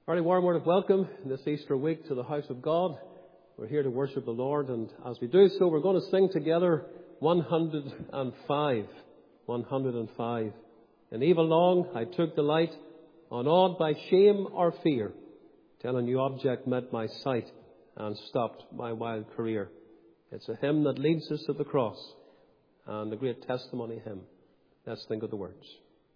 Very warm word of welcome this Easter week to the house of God. We're here to worship the Lord, and as we do so, we're going to sing together 105. 105. In evil long I took delight, unawed by shame or fear, till a new object met my sight and stopped my wild career. It's a hymn that leads us to the cross, and a great testimony hymn. Let's think of the words.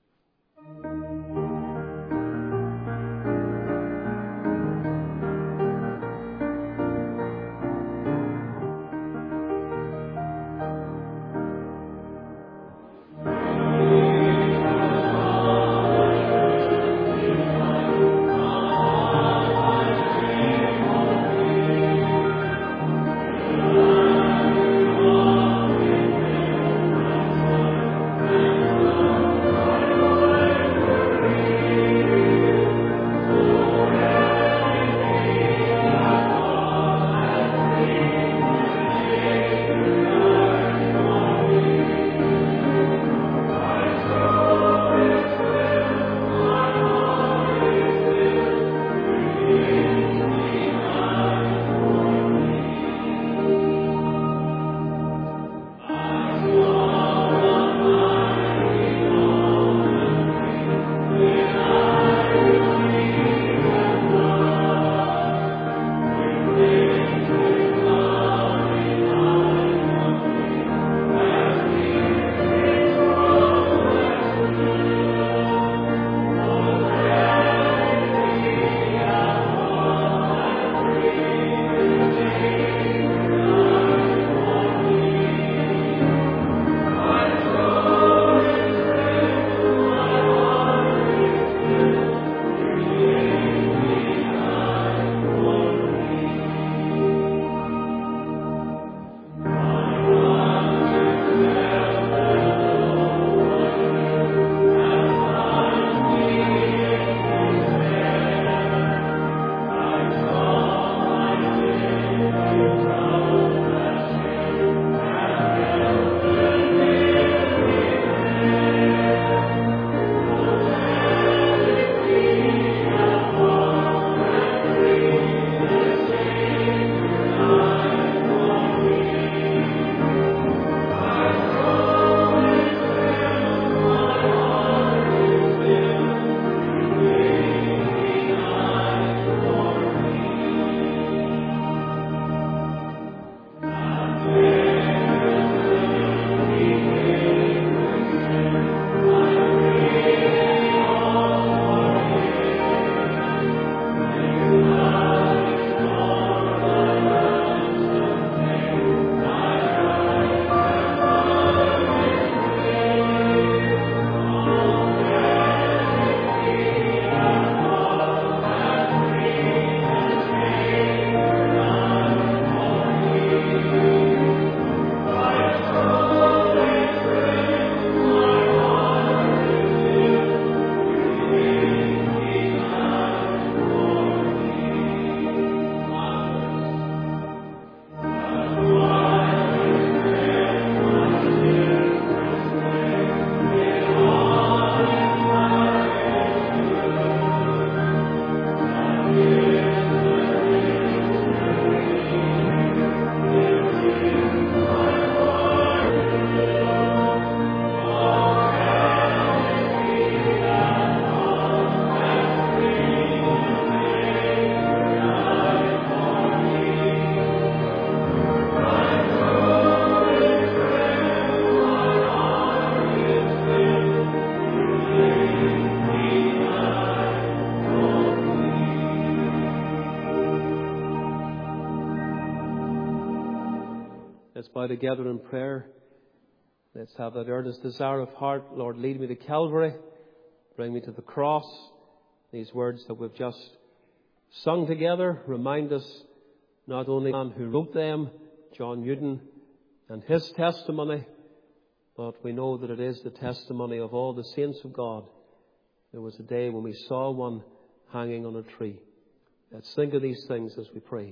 Let's bow together in prayer. Let's have that earnest desire of heart. Lord, lead me to Calvary. Bring me to the cross. These words that we've just sung together remind us not only of the man who wrote them, John Newton, and his testimony, but we know that it is the testimony of all the saints of God. There was a day when we saw one hanging on a tree. Let's think of these things as we pray.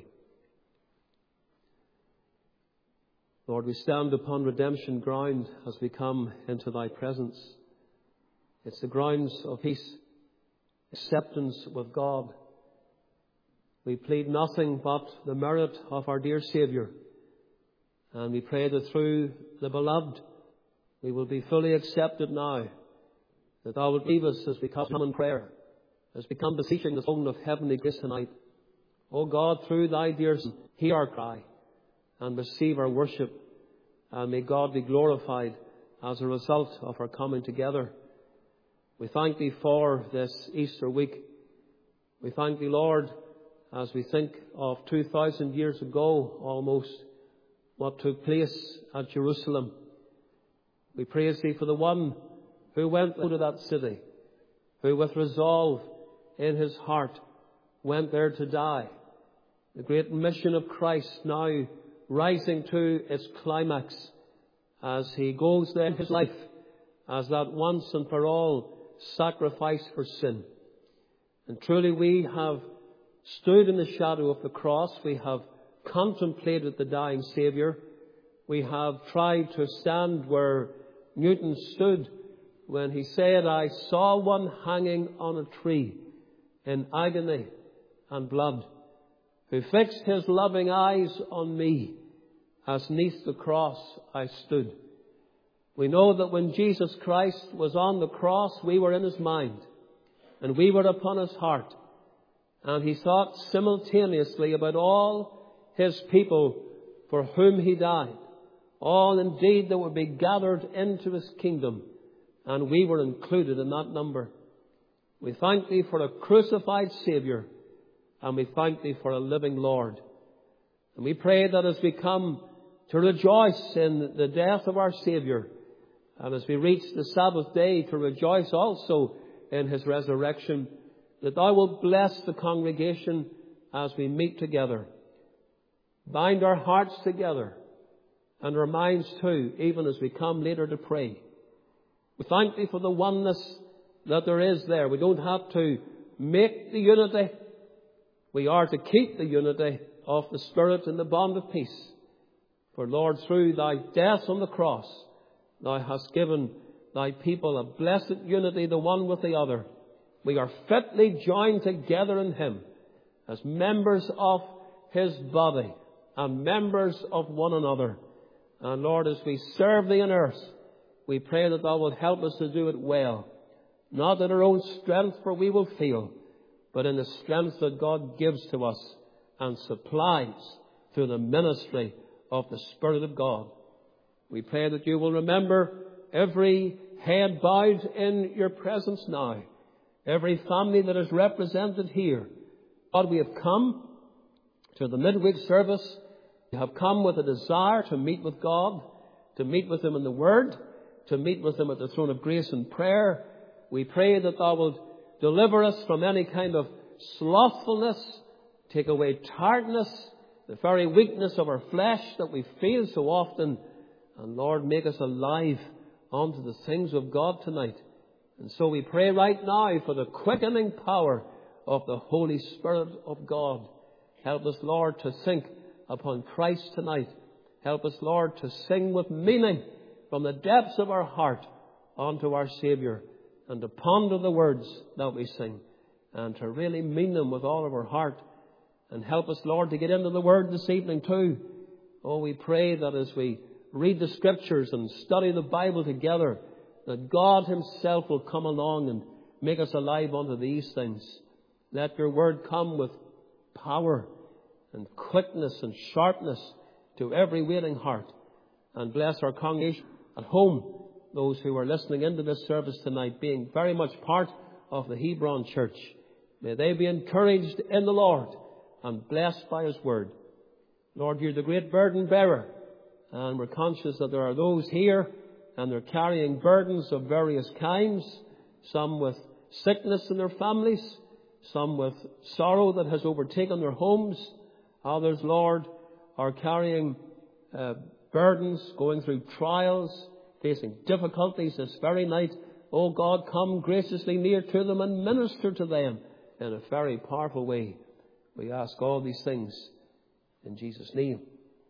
Lord, we stand upon redemption ground as we come into thy presence. It's the grounds of peace, acceptance with God, We plead nothing but the merit of our dear Saviour. And we pray that through the beloved we will be fully accepted now, that thou wilt leave us as we come in prayer, as we come beseeching the throne of heavenly grace tonight. O God, through thy dear Son, hear our cry and receive our worship. And may God be glorified as a result of our coming together. We thank thee for this Easter week. We thank thee, Lord, as we think of 2,000 years ago almost, what took place at Jerusalem. We praise thee for the one who went into that city, who with resolve in his heart went there to die. The great mission of Christ now rising to its climax as he goes there in his life as that once and for all sacrifice for sin. And truly we have stood in the shadow of the cross. We have contemplated the dying Saviour. We have tried to stand where Newton stood when he said, I saw one hanging on a tree in agony and blood, who fixed his loving eyes on me as neath the cross I stood. We know that when Jesus Christ was on the cross, we were in his mind and we were upon his heart. And he thought simultaneously about all his people for whom he died. All indeed that would be gathered into his kingdom. And we were included in that number. We thank thee for a crucified Saviour. And we thank thee for a living Lord. And we pray that as we come to rejoice in the death of our Saviour, and as we reach the Sabbath day to rejoice also in his resurrection, that thou wilt bless the congregation as we meet together. Bind our hearts together and our minds too, even as we come later to pray. We thank thee for the oneness that there is there. We don't have to make the unity. We are to keep the unity of the Spirit in the bond of peace. For Lord, through thy death on the cross, thou hast given thy people a blessed unity, the one with the other. We are fitly joined together in him as members of his body and members of one another. And Lord, as we serve thee on earth, we pray that thou wilt help us to do it well. Not in our own strength, for we will fail, but in the strength that God gives to us and supplies through the ministry of the Spirit of God. We pray that you will remember every head bowed in your presence now, every family that is represented here. God, we have come to the midweek service. We have come with a desire to meet with God, to meet with him in the Word, to meet with him at the throne of grace and prayer. We pray that thou wilt deliver us from any kind of slothfulness, take away tiredness, the very weakness of our flesh that we feel so often. And Lord, make us alive unto the things of God tonight. And so we pray right now for the quickening power of the Holy Spirit of God. Help us, Lord, to think upon Christ tonight. Help us, Lord, to sing with meaning from the depths of our heart unto our Saviour, and to ponder the words that we sing, and to really mean them with all of our heart. And help us, Lord, to get into the Word this evening too. Oh, we pray that as we read the Scriptures and study the Bible together, that God himself will come along and make us alive unto these things. Let your Word come with power and quickness and sharpness to every waiting heart. And bless our congregation at home, those who are listening into this service tonight, being very much part of the Hebron Church. May they be encouraged in the Lord and blessed by his Word. Lord, you're the great burden bearer. And we're conscious that there are those here and they're carrying burdens of various kinds, some with sickness in their families, some with sorrow that has overtaken their homes. Others, Lord, are carrying burdens, going through trials, facing difficulties this very night. Oh God, come graciously near to them and minister to them in a very powerful way. We ask all these things in Jesus' name.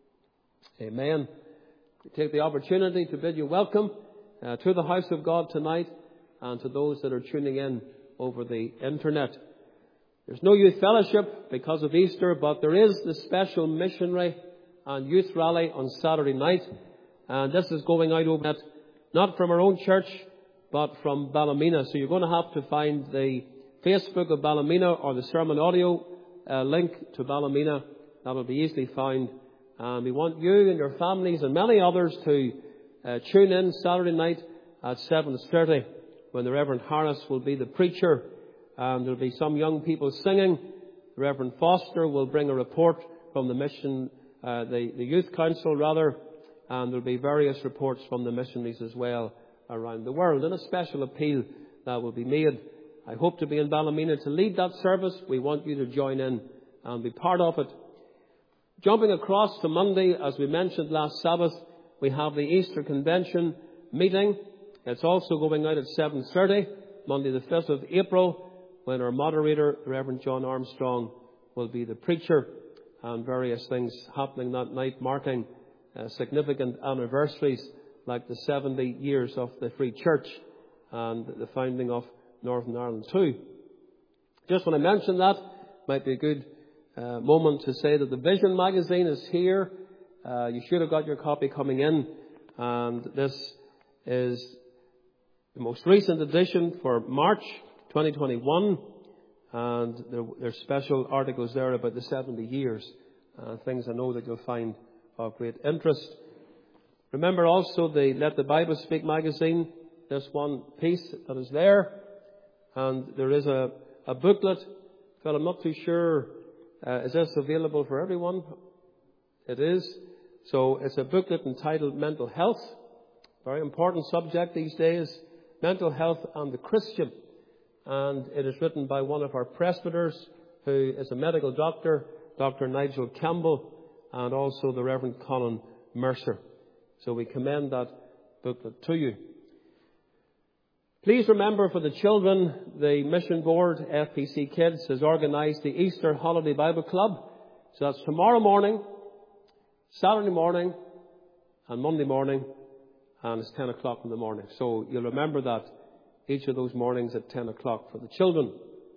Amen. We take the opportunity to bid you welcome to the house of God tonight, and to those that are tuning in over the internet. There's no youth fellowship because of Easter, but there is the special missionary and youth rally on Saturday night. And this is going out over that, not from our own church, but from Ballymena. So you're going to have to find the Facebook of Ballymena or the sermon audio link to Ballymena. That'll be easily found. And we want you and your families and many others to tune in Saturday night at 7:30 when the Reverend Harris will be the preacher. And there'll be some young people singing. The Reverend Foster will bring a report from the mission, the youth council rather. And there'll be various reports from the missionaries as well around the world. And a special appeal that will be made. I hope to be in Ballymena to lead that service. We want you to join in and be part of it. Jumping across to Monday, as we mentioned last Sabbath, we have the Easter Convention meeting. It's also going out at 7:30, Monday the 5th of April, when our moderator, the Reverend John Armstrong, will be the preacher, and various things happening that night, marking significant anniversaries like the 70 years of the Free Church and the founding of Northern Ireland too. Just when I mentioned that, might be a good moment to say that the Vision magazine is here. You should have got your copy coming in, and this is the most recent edition for March 2021, and there's special articles there about the 70 years, things I know that you'll find of great interest. Remember also the Let the Bible Speak magazine, this one piece that is there, and there is a booklet. Well, I'm not too sure, is this available for everyone? It is. So it's a booklet entitled Mental Health, very important subject these days, mental health and the Christian. And it is written by one of our presbyters who is a medical doctor, Dr. Nigel Campbell, and also the Reverend Colin Mercer. So we commend that booklet to you. Please remember, for the children, the Mission Board, FPC Kids, has organised the Easter Holiday Bible Club. So that's tomorrow morning, Saturday morning, and Monday morning, and it's 10 o'clock in the morning. So you'll remember that each of those mornings at 10 o'clock for the children.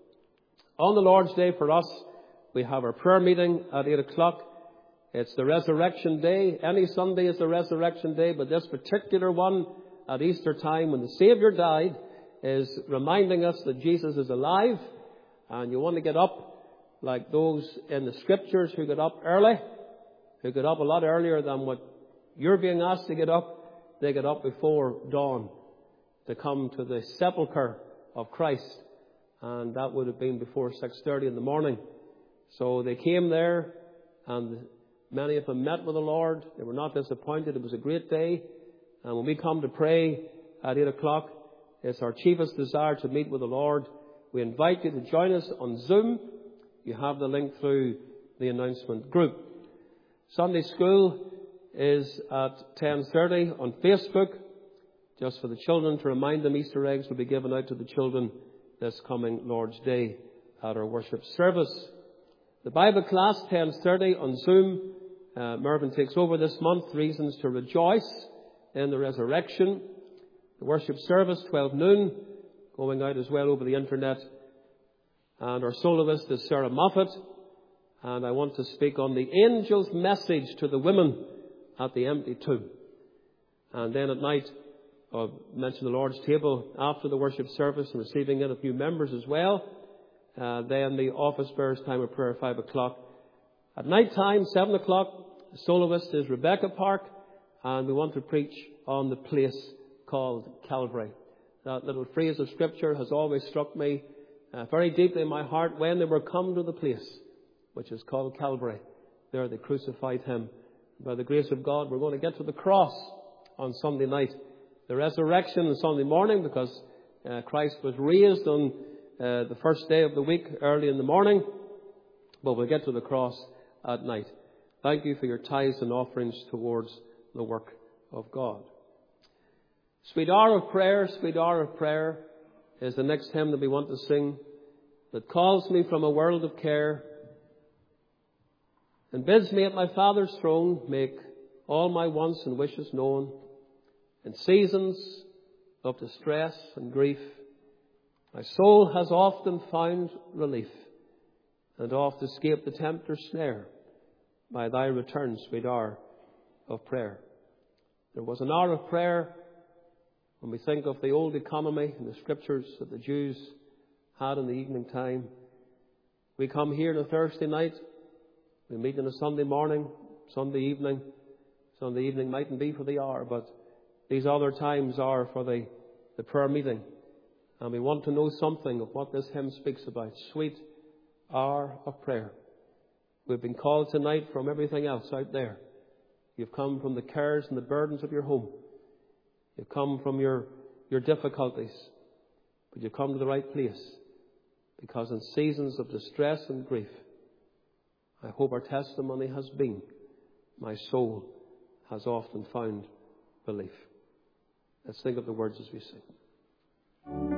On the Lord's Day for us, we have our prayer meeting at 8 o'clock. It's the Resurrection Day. Any Sunday is the Resurrection Day, but this particular one at Easter time, when the Saviour died, is reminding us that Jesus is alive. And you want to get up like those in the Scriptures who got up early, who got up a lot earlier than what you're being asked to get up. They get up before dawn to come to the sepulchre of Christ. And that would have been before 6:30 in the morning. So they came there, and many of them met with the Lord. They were not disappointed. It was a great day. And when we come to pray at 8 o'clock, it's our chiefest desire to meet with the Lord. We invite you to join us on Zoom. You have the link through the announcement group. Sunday school is at 10:30 on Facebook, just for the children, to remind them Easter eggs will be given out to the children this coming Lord's Day at our worship service. The Bible class, 10:30 on Zoom. Mervyn takes over this month, Reasons to Rejoice in the Resurrection. The worship service, 12 noon, going out as well over the internet. And our soloist is Sarah Moffat. And I want to speak on the angel's message to the women at the empty tomb. And then at night, I'll mention the Lord's table after the worship service and receiving in a few members as well. Then the office bearers' time of prayer, 5 o'clock. At night time, 7 o'clock, the soloist is Rebecca Park. And we want to preach on the place called Calvary. That little phrase of Scripture has always struck me very deeply in my heart. When they were come to the place which is called Calvary, there they crucified him. By the grace of God, we're going to get to the cross on Sunday night. The resurrection on Sunday morning, because Christ was raised on the first day of the week, early in the morning. But we'll get to the cross at night. Thank you for your tithes and offerings towards the work of God. Sweet Hour of Prayer, Sweet Hour of Prayer is the next hymn that we want to sing, that calls me from a world of care and bids me at my Father's throne make all my wants and wishes known. In seasons of distress and grief, my soul has often found relief and oft escape the tempter's snare by thy return, sweet hour of prayer. There was an hour of prayer when we think of the old economy and the scriptures that the Jews had in the evening time. We come here on a Thursday night, we meet on a Sunday morning, Sunday evening. Sunday evening mightn't be for the hour, but these other times are for the prayer meeting. And we want to know something of what this hymn speaks about. Sweet hour of prayer. We've been called tonight from everything else out there. You've come from the cares and the burdens of your home. You've come from your difficulties. But you've come to the right place. Because in seasons of distress and grief, I hope our testimony has been, my soul has often found relief. Let's think of the words as we sing.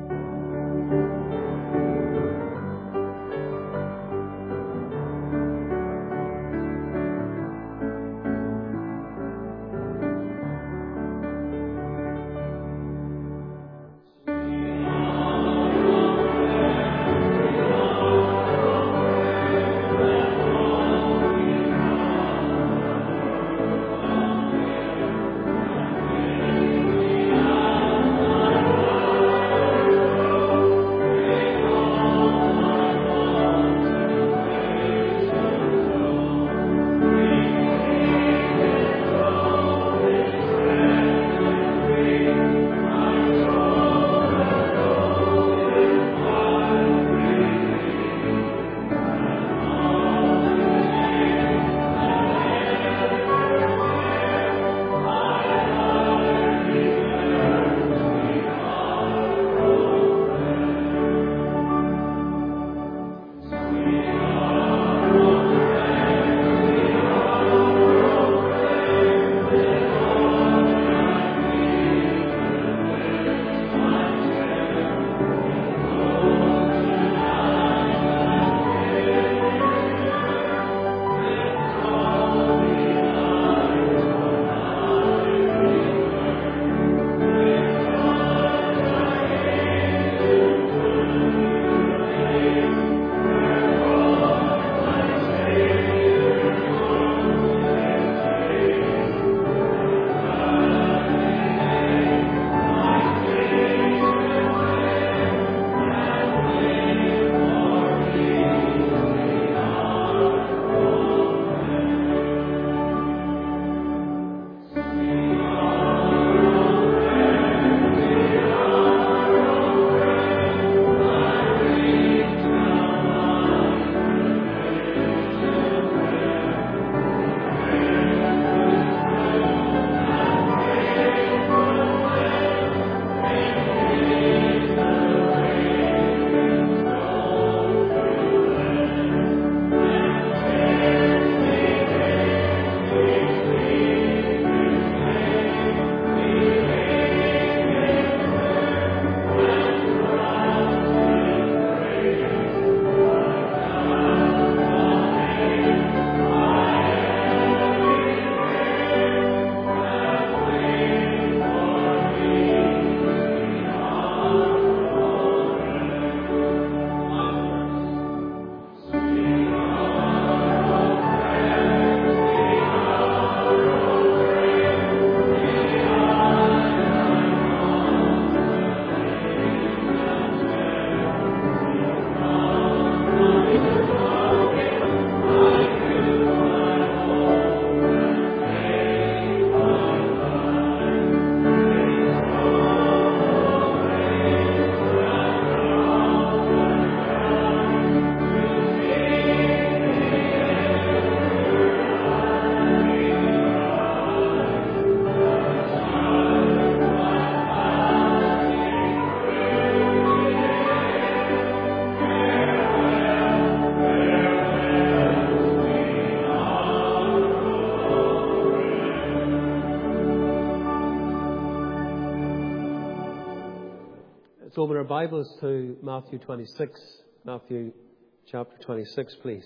Let's open our Bibles to Matthew 26. Matthew chapter 26, please.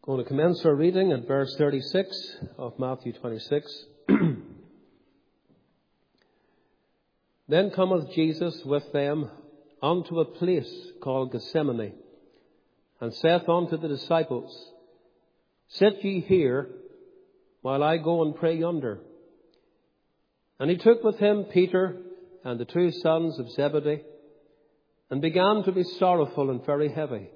Going to commence our reading at verse 36 of Matthew 26. Then cometh Jesus with them unto a place called Gethsemane, and saith unto the disciples, Sit ye here, while I go and pray yonder. And he took with him Peter and the two sons of Zebedee, and began to be sorrowful and very heavy.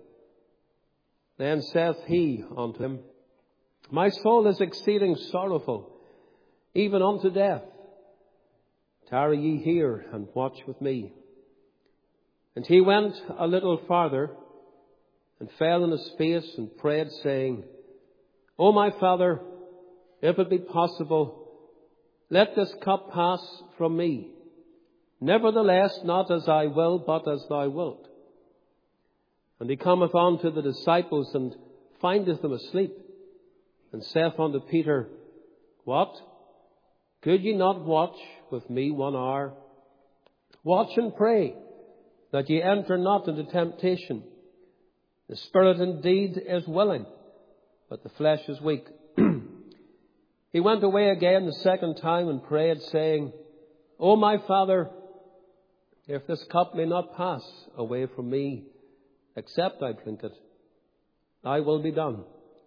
Then saith he unto him, My soul is exceeding sorrowful, even unto death. Tarry ye here, and watch with me. And he went a little farther, and fell on his face, and prayed, saying, O my Father, if it be possible, let this cup pass from me. Nevertheless, not as I will, but as thou wilt. And he cometh unto the disciples, and findeth them asleep, and saith unto Peter, What? Could ye not watch with me 1 hour? Watch and pray, that ye enter not into temptation. The spirit indeed is willing, but the flesh is weak. He went away again the second time, and prayed, saying, O my Father, if this cup may not pass away from me, except I drink it, thy will be done.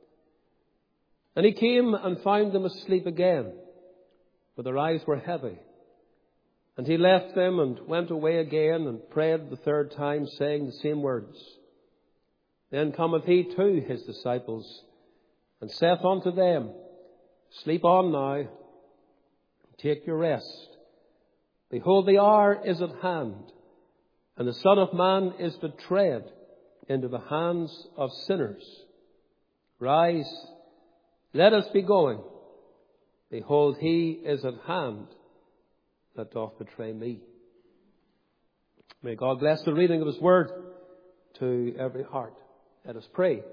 And he came and found them asleep again, for their eyes were heavy. And he left them and went away again, and prayed the third time, saying the same words. Then cometh he to his disciples, and saith unto them, Sleep on now, take your rest. Behold, the hour is at hand, and the Son of Man is betrayed into the hands of sinners. Rise, let us be going. Behold, he is at hand that doth betray me. May God bless the reading of his word to every heart. Let us pray.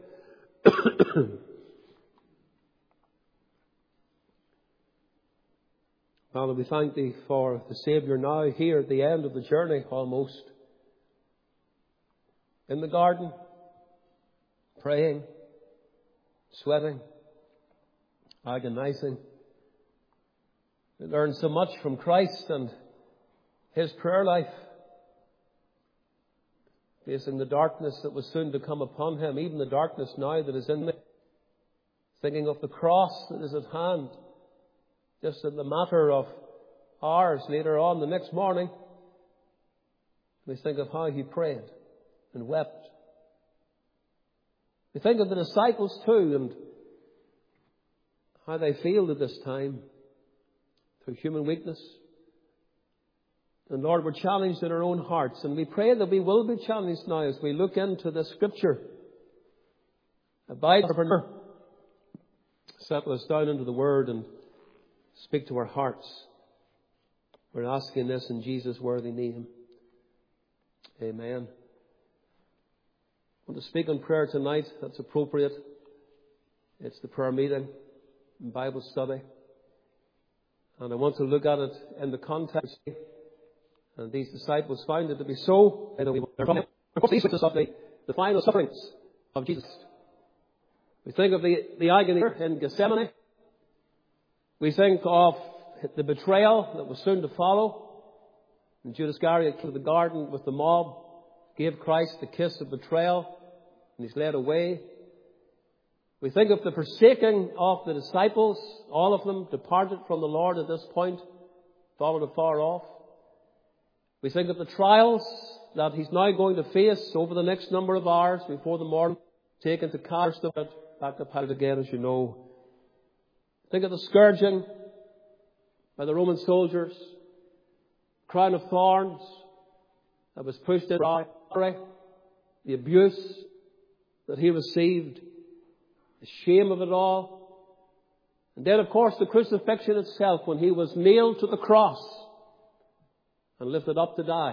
Father, we thank thee for the Saviour now here at the end of the journey almost. In the garden, praying, sweating, agonizing. We learn so much from Christ and his prayer life, facing the darkness that was soon to come upon him, even the darkness now that is in me, thinking of the cross that is at hand, just in the matter of hours later on the next morning. We think of how he prayed and wept. We think of the disciples too, and how they failed at this time through human weakness. And Lord, we're challenged in our own hearts, and we pray that we will be challenged now as we look into the Scripture. Abide, settle us down into the Word and speak to our hearts. We're asking this in Jesus' worthy name. Amen. I want to speak on prayer tonight. That's appropriate. It's the prayer meeting and Bible study. And I want to look at it in the context. And these disciples found it to be so. Of the final sufferings of Jesus. We think of the agony in Gethsemane. We think of the betrayal that was soon to follow. And Judas Iscariot came to the garden with the mob, gave Christ the kiss of betrayal, and he's led away. We think of the forsaking of the disciples. All of them departed from the Lord at this point, followed afar off. We think of the trials that he's now going to face over the next number of hours before the morning, taken to cast back to Pilate again, as you know. Think of the scourging by the Roman soldiers, crown of thorns that was pushed in, the abuse that he received, the shame of it all. And then, of course, the crucifixion itself, when he was nailed to the cross and lifted up to die.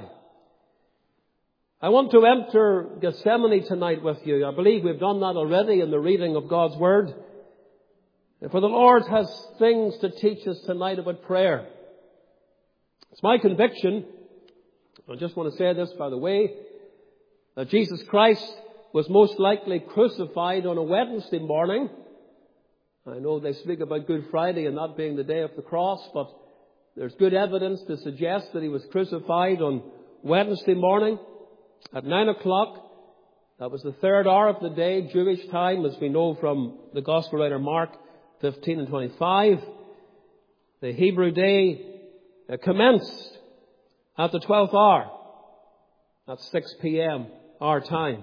I want to enter Gethsemane tonight with you. I believe we've done that already in the reading of God's Word. For the Lord has things to teach us tonight about prayer. It's my conviction, I just want to say this by the way, that Jesus Christ was most likely crucified on a Wednesday morning. I know they speak about Good Friday and not being the day of the cross, but there's good evidence to suggest that he was crucified on Wednesday morning at 9 o'clock. That was the third hour of the day, Jewish time, as we know from the Gospel writer Mark 15 and 25. The Hebrew day commenced at the 12th hour. That's 6 p.m. our time.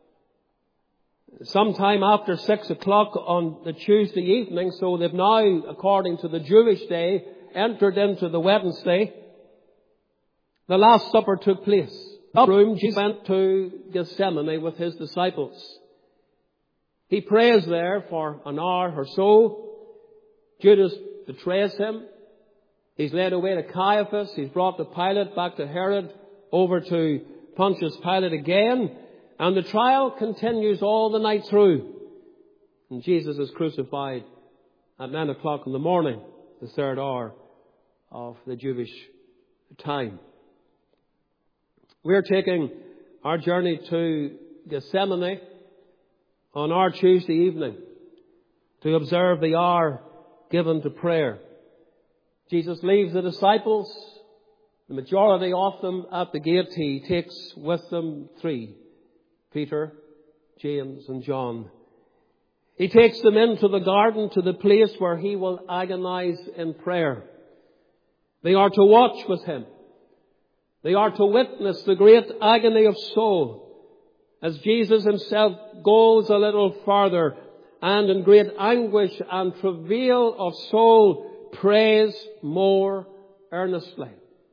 Sometime after 6 o'clock on the Tuesday evening, so they've now, according to the Jewish day, entered into the Wednesday. The Last Supper took place. In the room, Jesus went to Gethsemane with his disciples. He prays there for an hour or so. Judas betrays him. He's led away to Caiaphas. He's brought to Pilate, back to Herod, over to Pontius Pilate again. And the trial continues all the night through. And Jesus is crucified at 9 o'clock in the morning, the third hour of the Jewish time. We're taking our journey to Gethsemane on our Tuesday evening to observe the hour given to prayer. Jesus leaves the disciples, the majority of them at the gate. He takes with them three: Peter, James and John. He takes them into the garden to the place where he will agonize in prayer. They are to watch with him. They are to witness the great agony of soul as Jesus himself goes a little farther and in great anguish and travail of soul prays more earnestly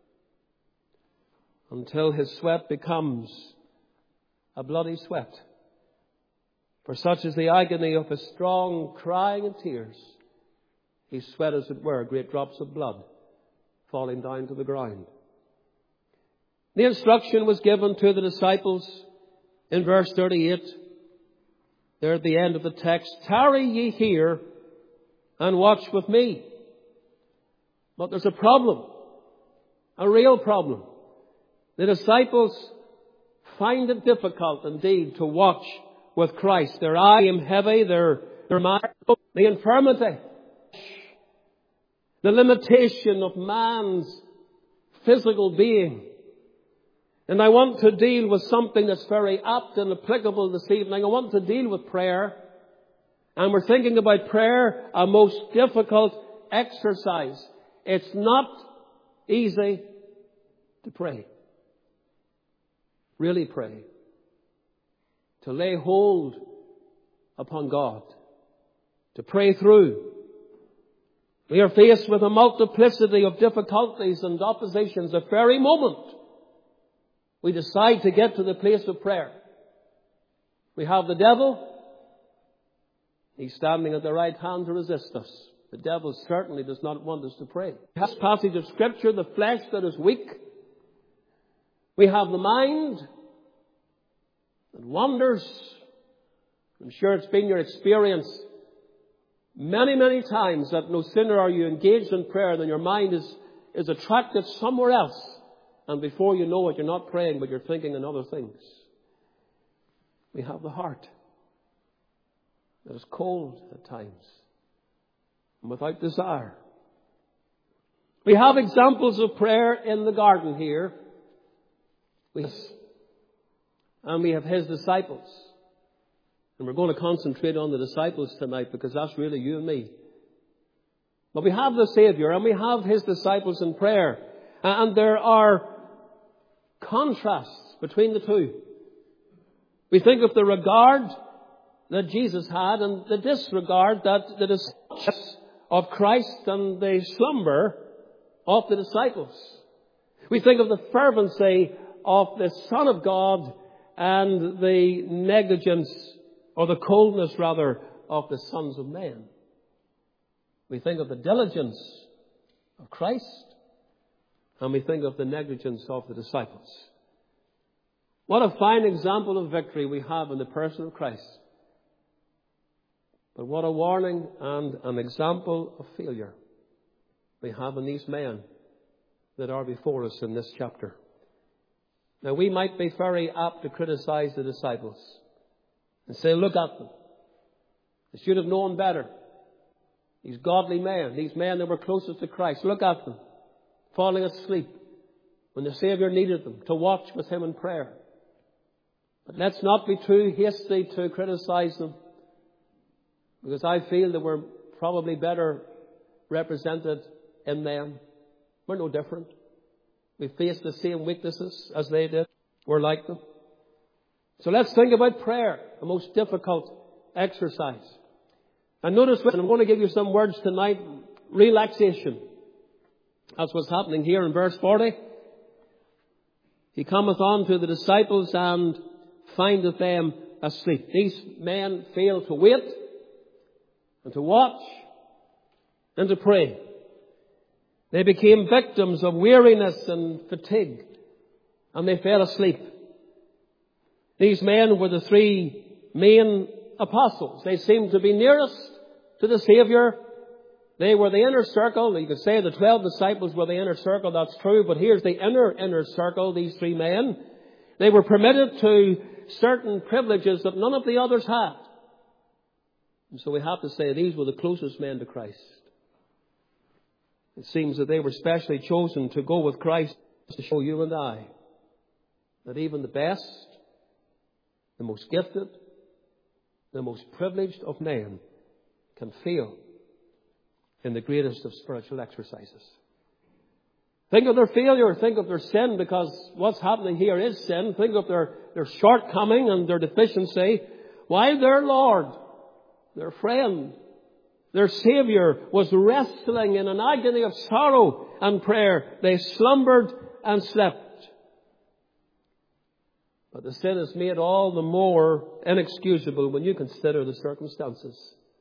until his sweat becomes a bloody sweat. For such is the agony of his strong crying and tears. He sweat, as it were, great drops of blood falling down to the ground. The instruction was given to the disciples in verse 38. There at the end of the text, "Tarry ye here and watch with me." But there's a problem, a real problem. The disciples find it difficult indeed to watch with Christ. Their eyes became heavy, their mind, the infirmity, the limitation of man's physical being. And I want to deal with something that's very apt and applicable this evening. I want to deal with prayer. And we're thinking about prayer, a most difficult exercise. It's not easy to pray. Really pray. To lay hold upon God. To pray through. We are faced with a multiplicity of difficulties and oppositions the very moment we decide to get to the place of prayer. We have the devil. He's standing at the right hand to resist us. The devil certainly does not want us to pray. This passage of Scripture, the flesh that is weak. We have the mind that wanders. I'm sure it's been your experience many, many times that no sooner are you engaged in prayer than your mind is attracted somewhere else. And before you know it, you're not praying, but you're thinking on other things. We have the heart that is cold at times and without desire. We have examples of prayer in the garden here. And we have his disciples. And we're going to concentrate on the disciples tonight because that's really you and me. But we have the Savior and we have his disciples in prayer. And there are contrasts between the two. We think of the regard that Jesus had and the disregard that the disciples of Christ and the slumber of the disciples. We think of the fervency of the Son of God and the negligence, or the coldness rather, of the sons of men. We think of the diligence of Christ, and we think of the negligence of the disciples. What a fine example of victory we have in the person of Christ. But what a warning and an example of failure we have in these men that are before us in this chapter. Now, we might be very apt to criticize the disciples. and say, look at them. They should have known better. These godly men, these men that were closest to Christ, look at them, falling asleep when the Saviour needed them to watch with Him in prayer. But let's not be too hasty to criticize them, because I feel that we're probably better represented in them. We're no different. We face the same weaknesses as they did. We're like them. So let's think about prayer, the most difficult exercise. And notice, and I'm going to give you some words tonight, relaxation. That's what's happening here in verse 40. He cometh on to the disciples and findeth them asleep. These men failed to wait and to watch and to pray. They became victims of weariness and fatigue, and they fell asleep. These men were the three main apostles. They seemed to be nearest to the Saviour. They were the inner circle. You could say the 12 disciples were the inner circle. That's true. But here's the inner circle, these three men. They were permitted to certain privileges that none of the others had. And so we have to say these were the closest men to Christ. It seems that they were specially chosen to go with Christ to show you and I that even the best, the most gifted, the most privileged of men can fail in the greatest of spiritual exercises. Think of their failure. Think of their sin, because what's happening here is sin. Think of their shortcoming and their deficiency. While their Lord, their friend, their Saviour was wrestling in an agony of sorrow and prayer, they slumbered and slept. But the sin is made all the more inexcusable when you consider the circumstances.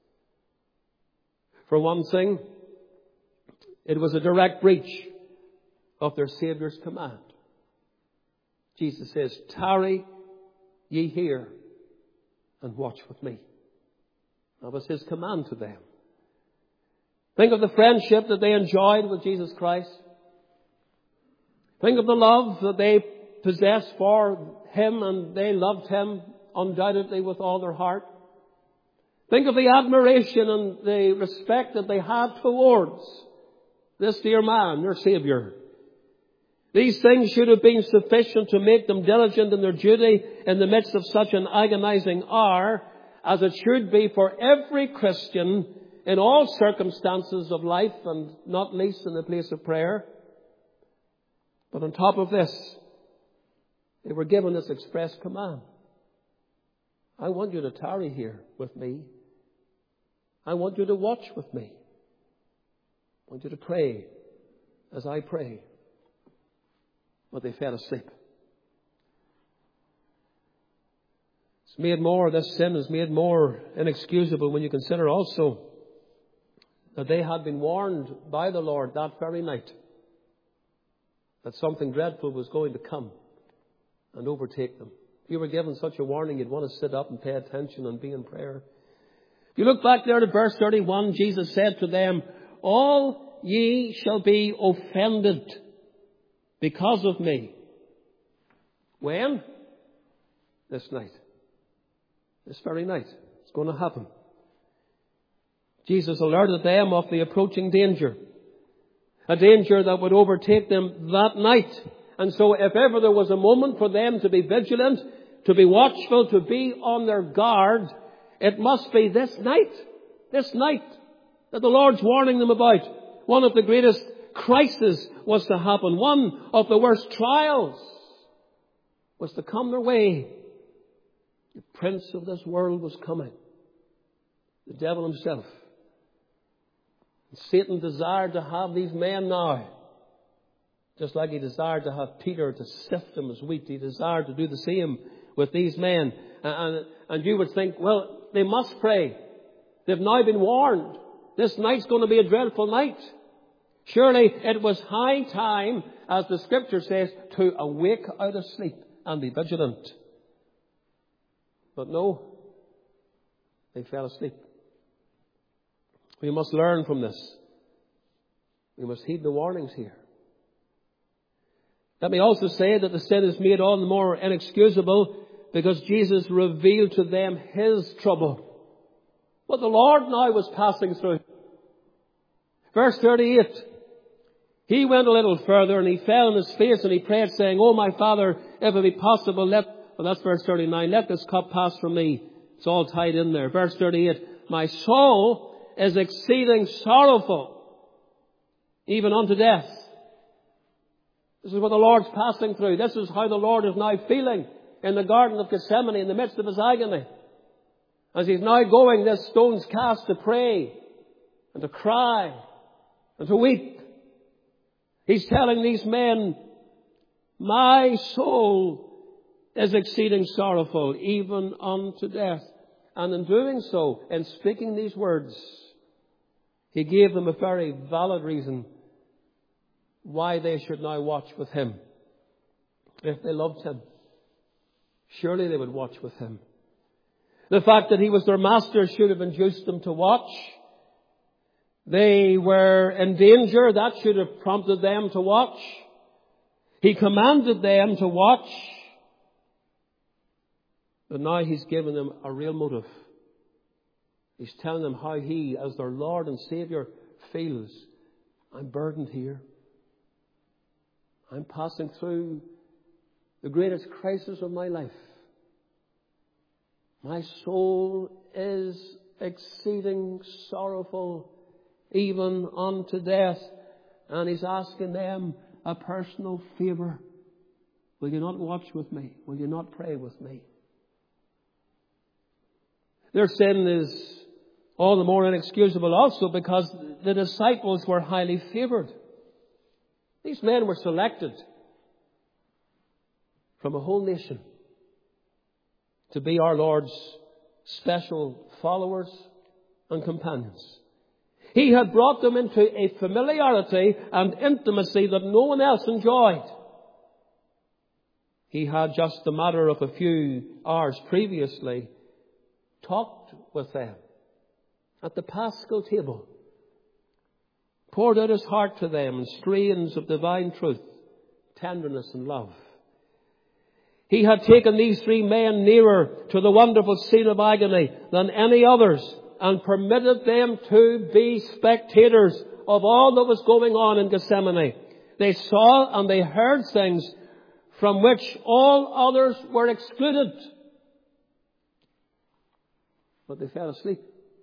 For one thing, it was a direct breach of their Saviour's command. Jesus says, tarry ye here and watch with me. That was His command to them. Think of the friendship that they enjoyed with Jesus Christ. Think of the love that they possessed for Him, and they loved Him undoubtedly with all their heart. Think of the admiration and the respect that they had towards this dear man, their Saviour. These things should have been sufficient to make them diligent in their duty in the midst of such an agonizing hour, as it should be for every Christian in all circumstances of life, and not least in the place of prayer. But on top of this, they were given this express command. I want you to tarry here with me. I want you to watch with me. I want you to pray as I pray. But they fell asleep. This sin is made more inexcusable when you consider also that they had been warned by the Lord that very night that something dreadful was going to come and overtake them. If you were given such a warning, you'd want to sit up and pay attention and be in prayer. If you look back there to verse 31, Jesus said to them, all ye shall be offended because of me. When? This night. This very night. It's going to happen. Jesus alerted them of the approaching danger. A danger that would overtake them that night. And so if ever there was a moment for them to be vigilant, to be watchful, to be on their guard, it must be this night. This night that the Lord's warning them about. One of the greatest crises was to happen. One of the worst trials was to come their way. The prince of this world was coming. The devil himself. And Satan desired to have these men now. Just like he desired to have Peter to sift them as wheat. He desired to do the same with these men. And you would think, well, they must pray. They've now been warned. This night's going to be a dreadful night. Surely it was high time, as the Scripture says, to awake out of sleep and be vigilant. But no, they fell asleep. We must learn from this. We must heed the warnings here. Let me also say that the sin is made all the more inexcusable because Jesus revealed to them His trouble. What the Lord now was passing through. Verse 38. He went a little further and he fell on his face and he prayed, saying, "Oh, my Father, if it be possible, that's verse 39. Let this cup pass from me." It's all tied in there. Verse 38. "My soul is exceeding sorrowful, even unto death." This is what the Lord's passing through. This is how the Lord is now feeling in the Garden of Gethsemane in the midst of His agony. As He's now going this stone's cast to pray and to cry and to weep. He's telling these men, "My soul is exceeding sorrowful, even unto death." And in doing so, in speaking these words, He gave them a very valid reason why they should now watch with Him. If they loved Him, surely they would watch with Him. The fact that He was their master should have induced them to watch. They were in danger. That should have prompted them to watch. He commanded them to watch. But now He's given them a real motive. He's telling them how He, as their Lord and Saviour, feels. I'm burdened here. I'm passing through the greatest crisis of my life. My soul is exceeding sorrowful, even unto death. And He's asking them a personal favour. Will you not watch with me? Will you not pray with me? Their sin is all the more inexcusable also because the disciples were highly favoured. These men were selected from a whole nation to be our Lord's special followers and companions. He had brought them into a familiarity and intimacy that no one else enjoyed. He had, just a matter of a few hours previously, talked with them at the Paschal table, poured out His heart to them in strains of divine truth, tenderness and love. He had taken these three men nearer to the wonderful scene of agony than any others and permitted them to be spectators of all that was going on in Gethsemane. They saw and they heard things from which all others were excluded. But they fell asleep.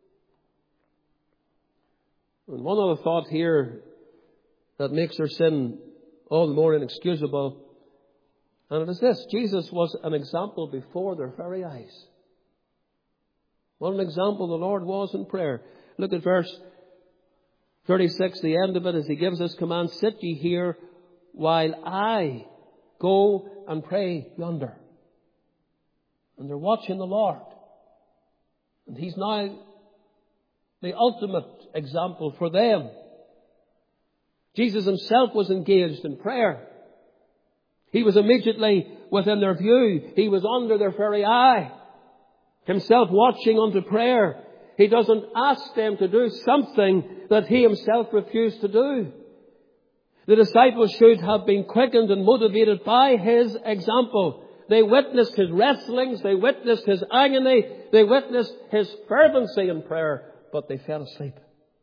And one other thought here that makes their sin all the more inexcusable, and it is this: Jesus was an example before their very eyes. What an example the Lord was in prayer. Look at verse 36, the end of it, as He gives this command: "Sit ye here while I go and pray yonder." And they're watching the Lord. And He's now the ultimate example for them. Jesus Himself was engaged in prayer. He was immediately within their view. He was under their very eye. Himself watching unto prayer. He doesn't ask them to do something that He Himself refused to do. The disciples should have been quickened and motivated by His example. They witnessed His wrestlings. They witnessed His agony. They witnessed His fervency in prayer. But they fell asleep.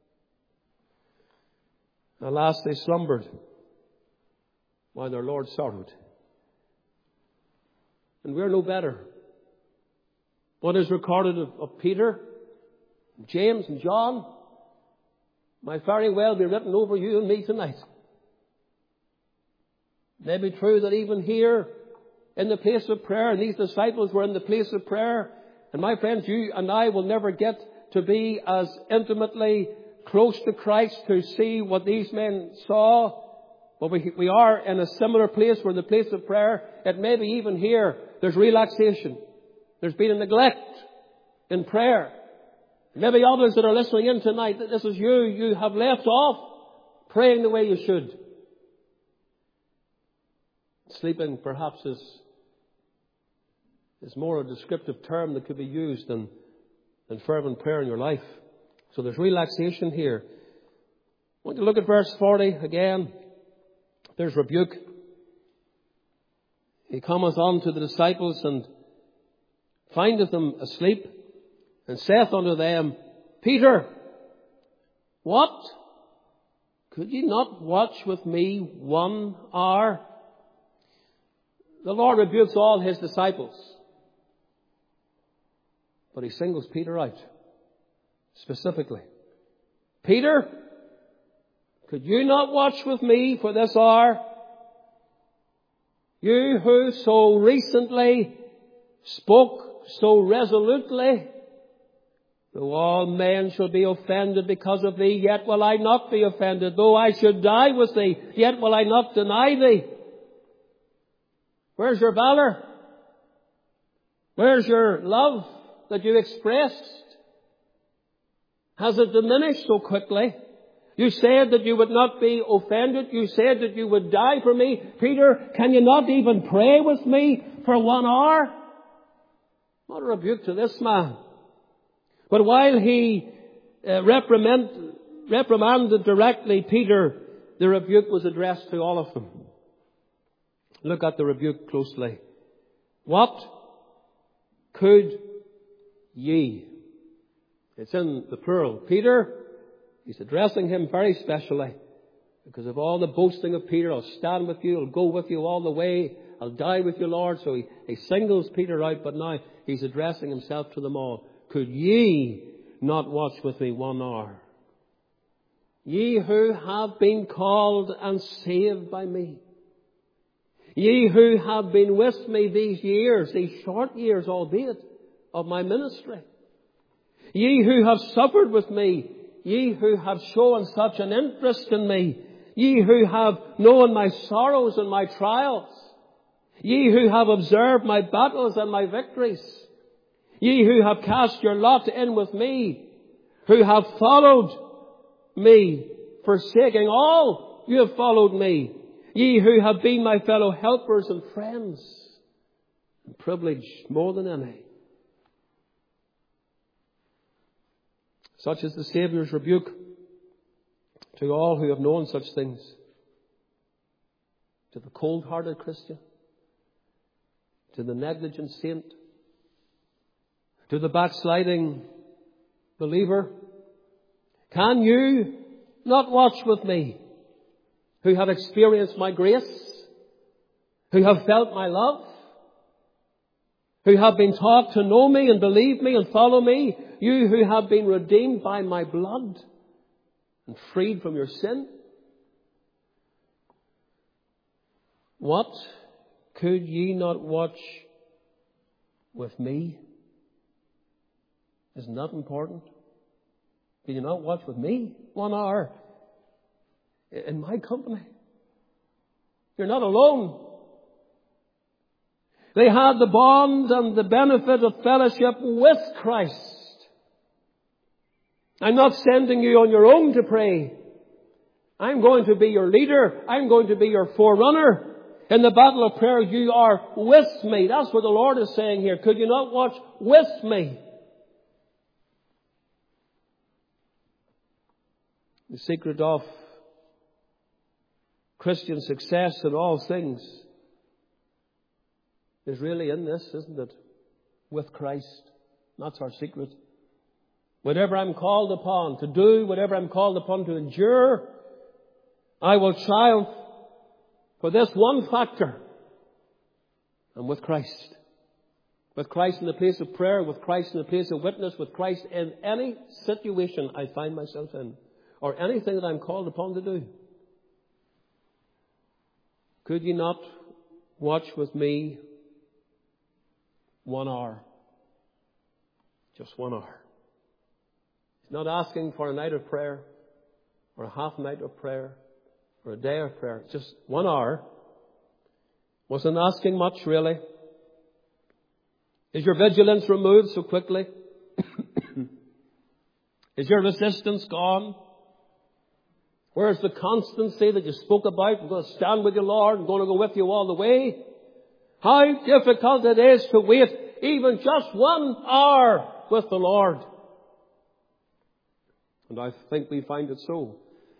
Alas, they slumbered while their Lord sorrowed. And we're no better. What is recorded of Peter, James and John might very well be written over you and me tonight. It may be true that even here in the place of prayer, and these disciples were in the place of prayer, and my friends, you and I will never get to be as intimately close to Christ to see what these men saw. But we are in a similar place. We're in the place of prayer. It may be even here there's relaxation. There's been a neglect in prayer. Maybe others that are listening in tonight, that this is you. You have left off praying the way you should. Sleeping perhaps is more a descriptive term that could be used than fervent prayer in your life. So there's relaxation here. I want to look at verse 40 again. There's rebuke. He cometh on to the disciples and findeth them asleep, and saith unto them, Peter, what? Could ye not watch with me 1 hour? The Lord rebukes all his disciples, but he singles Peter out specifically. Peter, could you not watch with me for this hour? You who so recently spoke so resolutely, though all men shall be offended because of thee, yet will I not be offended. Though I should die with thee, yet will I not deny thee. Where's your valor? Where's your love that you expressed? Has it diminished so quickly? You said that you would not be offended. You said that you would die for me. Peter, can you not even pray with me for 1 hour? What a rebuke to this man. But while he reprimanded directly Peter, the rebuke was addressed to all of them. Look at the rebuke closely. What could ye? It's in the plural. Peter, he's addressing him very specially. Because of all the boasting of Peter, I'll stand with you, I'll go with you all the way, I'll die with you, Lord. So he singles Peter out, but now he's addressing himself to them all. Could ye not watch with me 1 hour? Ye who have been called and saved by me. Ye who have been with me these years, these short years albeit, of my ministry. Ye who have suffered with me. Ye who have shown such an interest in me. Ye who have known my sorrows and my trials. Ye who have observed my battles and my victories. Ye who have cast your lot in with me. Who have followed me, forsaking all, you have followed me. Ye who have been my fellow helpers and friends, and privileged more than any. Such is the Saviour's rebuke to all who have known such things. To the cold-hearted Christian, to the negligent saint, to the backsliding believer. Can you not watch with me, who have experienced my grace, who have felt my love, who have been taught to know me and believe me and follow me, you who have been redeemed by my blood and freed from your sin? What could ye not watch with me? Isn't that important? Can you not watch with me 1 hour in my company? You're not alone. They had the bond and the benefit of fellowship with Christ. I'm not sending you on your own to pray. I'm going to be your leader. I'm going to be your forerunner. In the battle of prayer, you are with me. That's what the Lord is saying here. Could you not watch with me? The secret of Christian success in all things is really in this, isn't it? With Christ. That's our secret. Whatever I'm called upon to do, whatever I'm called upon to endure, I will triumph for this one factor. I'm with Christ. With Christ in the place of prayer, with Christ in the place of witness, with Christ in any situation I find myself in, or anything that I'm called upon to do. Could you not watch with me 1 hour? Just 1 hour. He's not asking for a night of prayer, or a half night of prayer, or a day of prayer. Just 1 hour. Wasn't asking much, really. Is your vigilance removed so quickly? Is your resistance gone? Where's the constancy that you spoke about? I'm going to stand with you, Lord. I'm going to go with you all the way. How difficult it is to wait even just 1 hour with the Lord. And I think we find it so.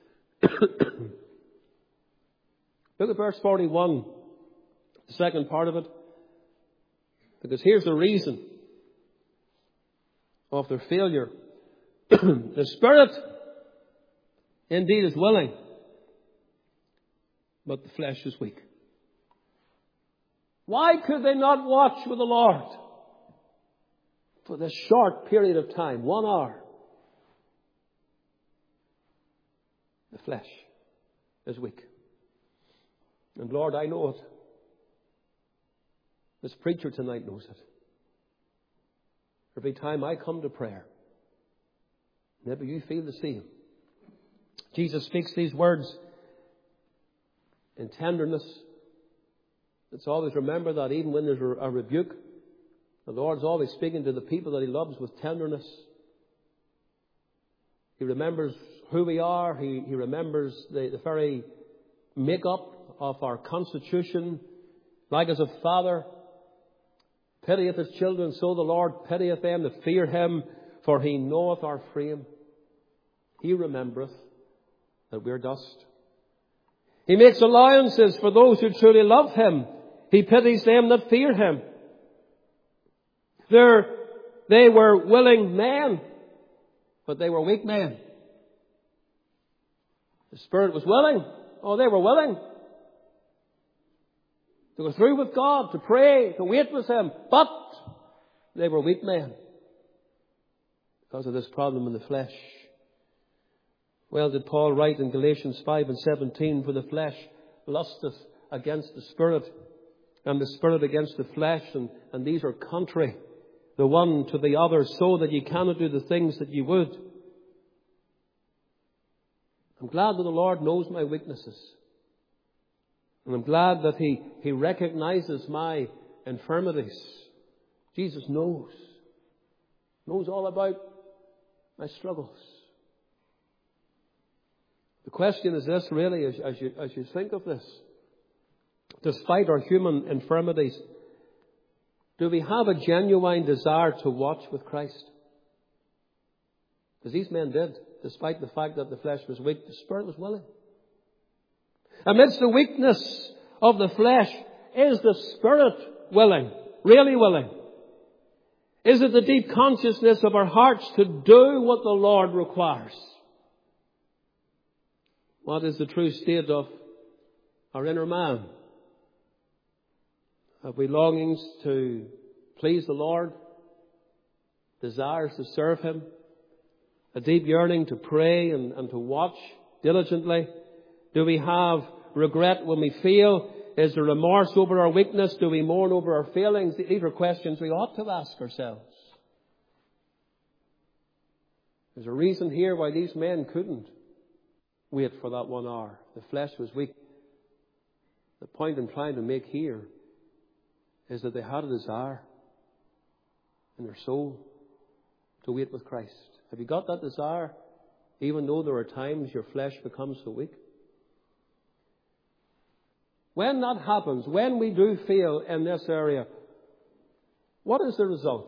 Look at verse 41, the second part of it. Because here's the reason of their failure. The spirit indeed is willing, but the flesh is weak. Why could they not watch with the Lord for this short period of time, 1 hour? The flesh is weak. And Lord, I know it. This preacher tonight knows it. Every time I come to prayer, maybe you feel the same. Jesus speaks these words in tenderness. Let's always remember that even when there's a rebuke, the Lord's always speaking to the people that He loves with tenderness. He remembers who we are. He remembers the very make-up of our constitution. Like as a father pitieth his children, so the Lord pitieth them that fear Him, for He knoweth our frame. He remembereth that we're dust. He makes allowances for those who truly love Him. He pities them that fear Him. They were willing men, but they were weak men. The Spirit was willing. Oh, they were willing to go through with God, to pray, to wait with Him. But they were weak men because of this problem in the flesh. Well, did Paul write in Galatians 5 and 17, for the flesh lusteth against the Spirit, and the Spirit against the flesh, and these are contrary the one to the other, so that ye cannot do the things that ye would. I'm glad that the Lord knows my weaknesses. And I'm glad that He recognizes my infirmities. Jesus knows all about my struggles. The question is this, really, as you think of this. Despite our human infirmities, do we have a genuine desire to watch with Christ? Because these men did, despite the fact that the flesh was weak, the Spirit was willing. Amidst the weakness of the flesh, is the Spirit willing? Really willing? Is it the deep consciousness of our hearts to do what the Lord requires? What is the true state of our inner man? Have we longings to please the Lord? Desires to serve Him? A deep yearning to pray and to watch diligently? Do we have regret when we fail? Is there remorse over our weakness? Do we mourn over our failings? These are questions we ought to ask ourselves. There's a reason here why these men couldn't wait for that 1 hour. The flesh was weak. The point I'm trying to make here is that they had a desire in their soul to wait with Christ. Have you got that desire? Even though there are times your flesh becomes so weak. When that happens, when we do fail in this area, what is the result?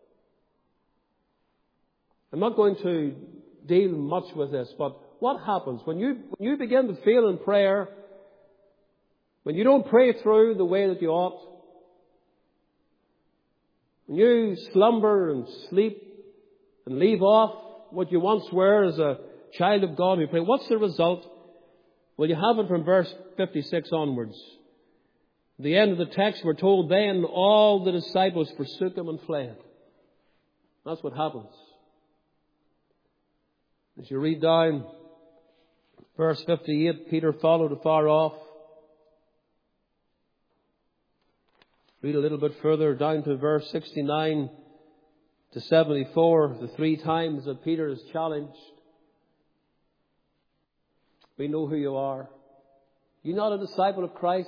I'm not going to deal much with this, but what happens when you begin to fail in prayer, when you don't pray through the way that you ought, when you slumber and sleep and leave off what you once were as a child of God, we pray, what's the result? Well, you have it from verse 56 onwards. At the end of the text, we're told, then all the disciples forsook Him and fled. That's what happens. As you read down verse 58, Peter followed afar off. Read a little bit further down to verse 69 to 74, the 3 times that Peter is challenged. We know who you are. You're not a disciple of Christ.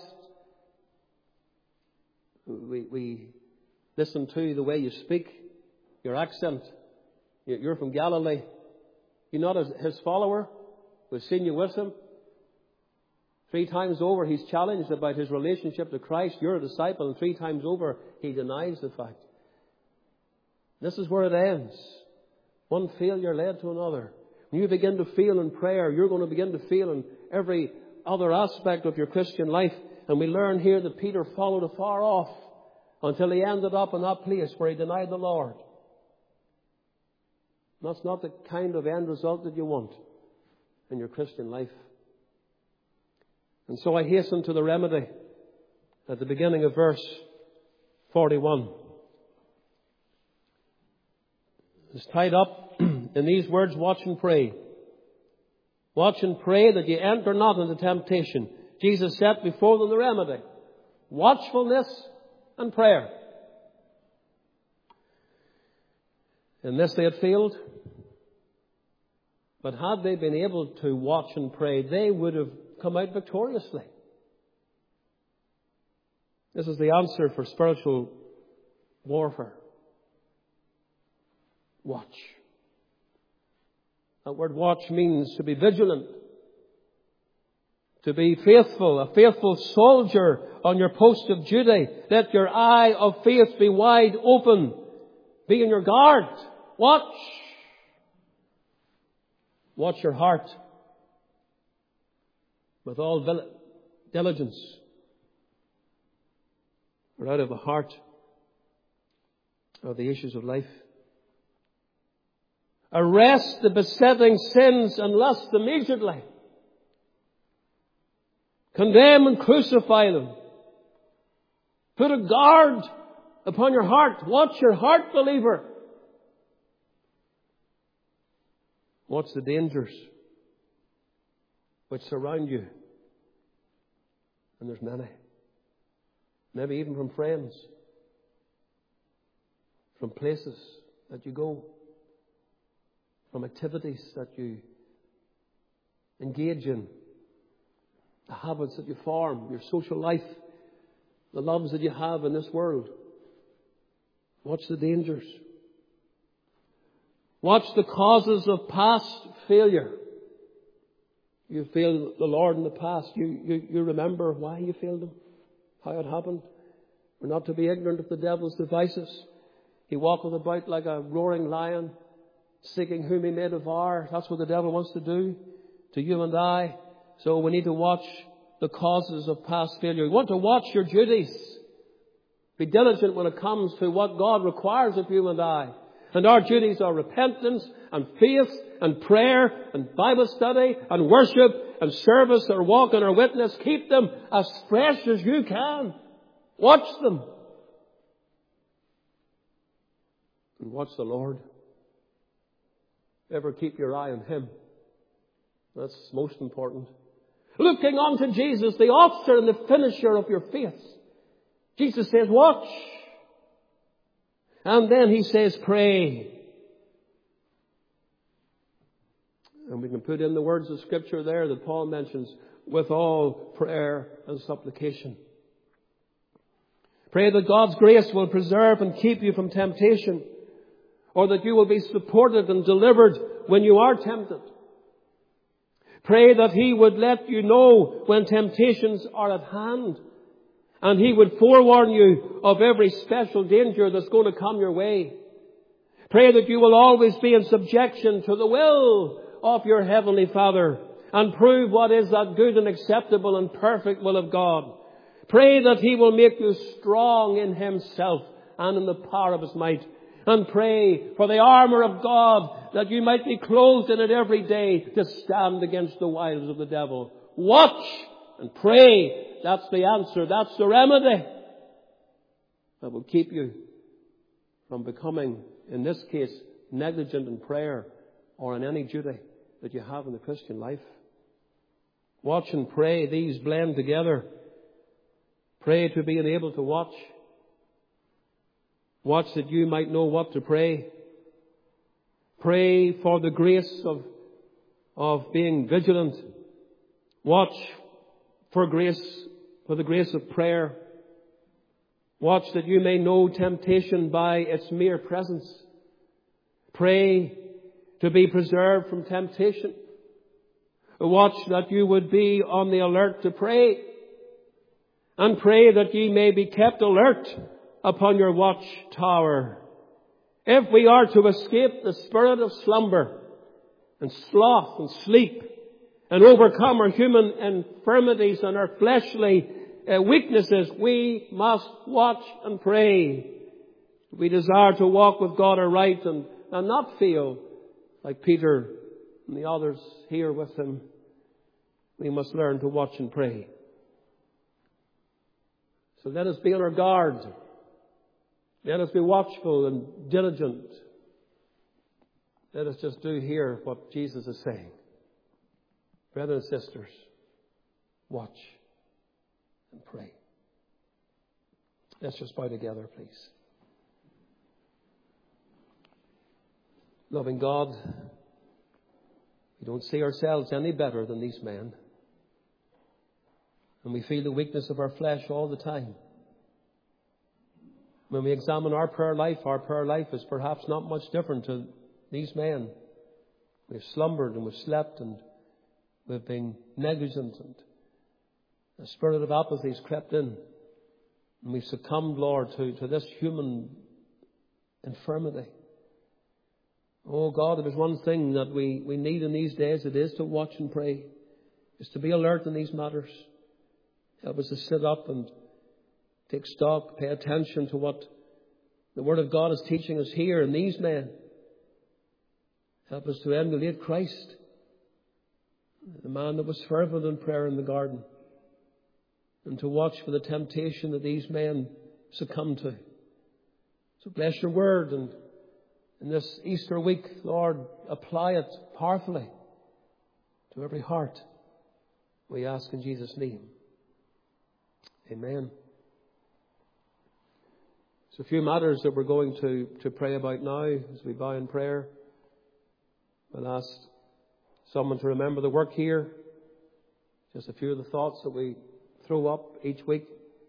We listen to the way you speak, your accent. You're from Galilee. You're not His follower. We've seen you with Him. 3 times over, He's challenged about His relationship to Christ. You're a disciple. And 3 times over, He denies the fact. This is where it ends. One failure led to another. When you begin to fail in prayer, you're going to begin to fail in every other aspect of your Christian life. And we learn here that Peter followed afar off until he ended up in that place where he denied the Lord. That's not the kind of end result that you want in your Christian life. And so I hasten to the remedy at the beginning of verse 41. It's tied up in these words, watch and pray. Watch and pray that ye enter not into temptation. Jesus set before them the remedy. Watchfulness and prayer. In this they had failed. But had they been able to watch and pray, they would have come out victoriously. This is the answer for spiritual warfare. Watch. That word watch means to be vigilant, to be faithful, a faithful soldier on your post of duty. Let your eye of faith be wide open. Be in your guard. Watch. Watch your heart with all diligence. For out of the heart are the issues of life. Arrest the besetting sins and lust immediately. Condemn and crucify them. Put a guard upon your heart. Watch your heart, believer. Watch the dangers which surround you. And there's many. Maybe even from friends. From places that you go. From activities that you engage in. The habits that you form. Your social life. The loves that you have in this world. Watch the dangers. Watch the causes of past failure. You failed the Lord in the past. You remember why you failed Him. How it happened. We're not to be ignorant of the devil's devices. He walketh about like a roaring lion, seeking whom he may devour. That's what the devil wants to do to you and I. So we need to watch the causes of past failure. You want to watch your duties. Be diligent when it comes to what God requires of you and I. And our duties are repentance and faith and prayer and Bible study and worship and service or walk in our witness. Keep them as fresh as you can. Watch them. And watch the Lord. Ever keep your eye on Him. That's most important. Looking unto Jesus, the author and the finisher of your faith. Jesus says, watch. And then He says, pray. And we can put in the words of Scripture there that Paul mentions, with all prayer and supplication. Pray that God's grace will preserve and keep you from temptation, or that you will be supported and delivered when you are tempted. Pray that He would let you know when temptations are at hand, and He would forewarn you of every special danger that's going to come your way. Pray that you will always be in subjection to the will of your Heavenly Father and prove what is that good and acceptable and perfect will of God. Pray that He will make you strong in Himself and in the power of His might. And pray for the armour of God, that you might be clothed in it every day to stand against the wiles of the devil. Watch and pray. That's the answer. That's the remedy that will keep you from becoming, in this case, negligent in prayer or in any duty that you have in the Christian life. Watch and pray. These blend together. Pray to be able to watch. Watch that you might know what to pray. Pray for the grace of being vigilant. Watch for the grace of prayer. Watch that you may know temptation by its mere presence. Pray to be preserved from temptation. Watch that you would be on the alert to pray. And pray that ye may be kept alert upon your watchtower. If we are to escape the spirit of slumber and sloth and sleep and overcome our human infirmities and our fleshly weaknesses, we must watch and pray. We desire to walk with God aright and not fail. like Peter and the others here with him, we must learn to watch and pray. So let us be on our guard. Let us be watchful and diligent. Let us just do here what Jesus is saying. Brothers and sisters, watch and pray. Let's just bow together, please. Loving God, we don't see ourselves any better than these men. And we feel the weakness of our flesh all the time. When we examine our prayer life is perhaps not much different to these men. We've slumbered and we've slept and we've been negligent, and a spirit of apathy has crept in. And we've succumbed, Lord, to this human infirmity. Oh God, if there's one thing that we need in these days, it is to watch and pray. It's to be alert in these matters. Help us to sit up and take stock, pay attention to what the Word of God is teaching us here in these men. Help us to emulate Christ, the man that was fervent in prayer in the garden, and to watch for the temptation that these men succumbed to. So bless your Word, and in this Easter week, Lord, apply it powerfully to every heart. We ask in Jesus' name. Amen. There's a few matters that we're going to pray about now as we bow in prayer. I'll ask someone to remember the work here. Just a few of the thoughts that we throw up each week.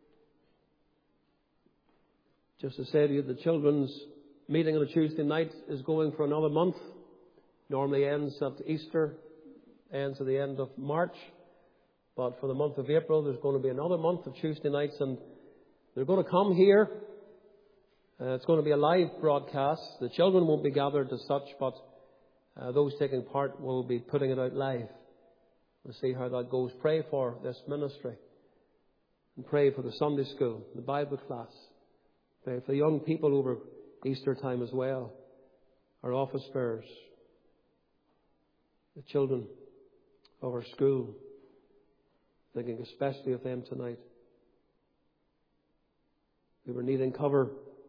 Just to say to you, the children's meeting on a Tuesday night is going for another month. Normally ends at Easter, ends at the end of March. But for the month of April, there's going to be another month of Tuesday nights, and they're going to come here. It's going to be a live broadcast. The children won't be gathered as such, but those taking part will be putting it out live. We'll see how that goes. Pray for this ministry. And pray for the Sunday school, the Bible class. Pray for the young people over Easter time as well. Our office bearers. The children of our school. Thinking especially of them tonight. We were needing cover